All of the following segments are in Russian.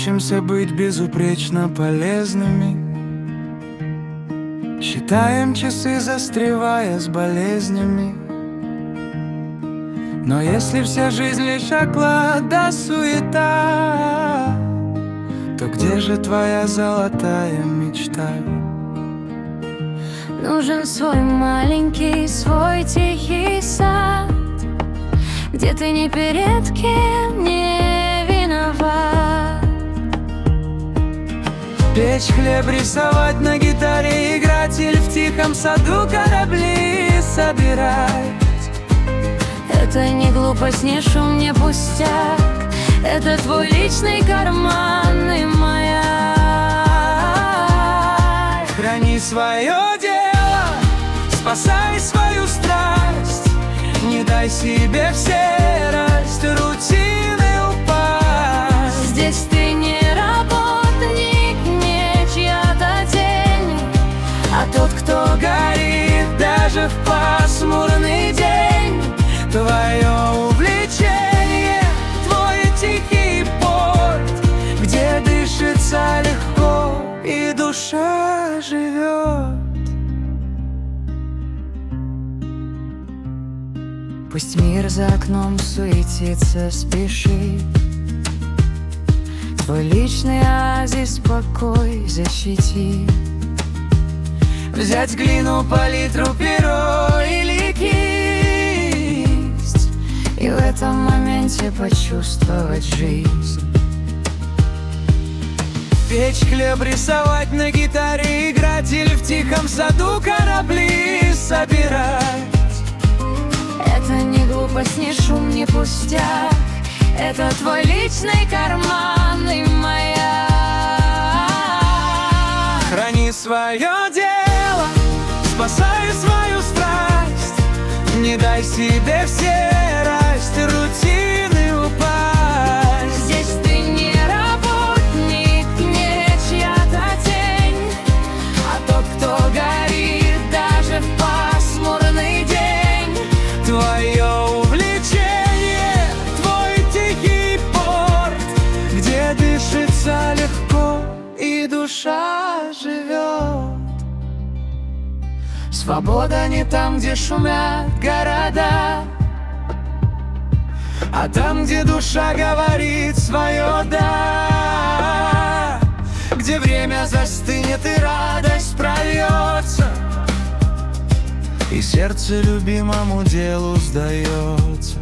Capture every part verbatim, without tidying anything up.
Учимся быть безупречно полезными, считаем часы, застревая с болезнями. Но если вся жизнь лишь оклад да суета, то где же твоя золотая мечта? Нужен свой маленький, свой тихий сад, где ты ни перед кем не виноват. Печь хлеб, рисовать на гитаре, играть или в тихом саду корабли собирать. Это не глупость, не шум, не пустяк, это твой личный карманный маяк. Храни свое дело, спасай свою страсть, не дай себе в серость рутины упасть. Здесь ты не работник, не чья-то тень, а тот, кто горит даже в пасмурный день. Твое увлечение, твой тихий порт, где дышится легко и душа живет. Пусть мир за окном суетится, спешит, твой личный оазис покой защити. Взять глину, палитру, перо или кисть, и в этом моменте почувствовать жизнь. Печь хлеб, рисовать на гитаре, играть или в тихом саду корабли собирать. Это не глупость, не шум, не пустяк, это твой личный карманный маяк. Храни свое дело, спасай свою страсть, не дай себе в серость рутины упасть. Здесь ты не работник, не чья-то тень, а тот, кто горит даже в пасмурный день. Твое увлечение, твой тихий порт, где дышится легко и душа живет. Свобода не там, где шумят города, а там, где душа говорит свое «да», где время застынет и радость прольется, и сердце любимому делу сдается.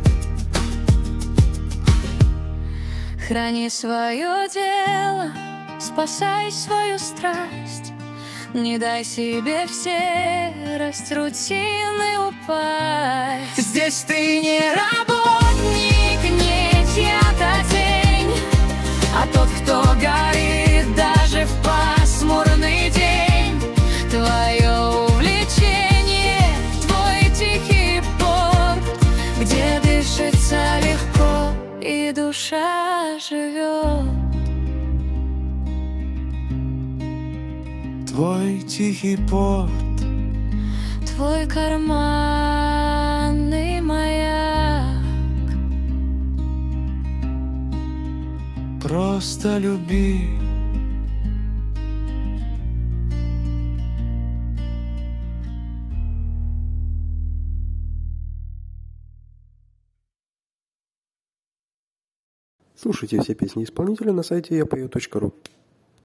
Храни свое дело, спасай свою страсть, не дай себе в серость рутины упасть. Здесь ты не Работник, не чья-то тень, а тот, кто горит даже в пасмурный день. Твое увлечение, твой тихий порт, где дышится легко и душа живет. твой тихий порт, Твой карманный маяк. просто люби. Слушайте все песни исполнителя на сайте я пою точка ру.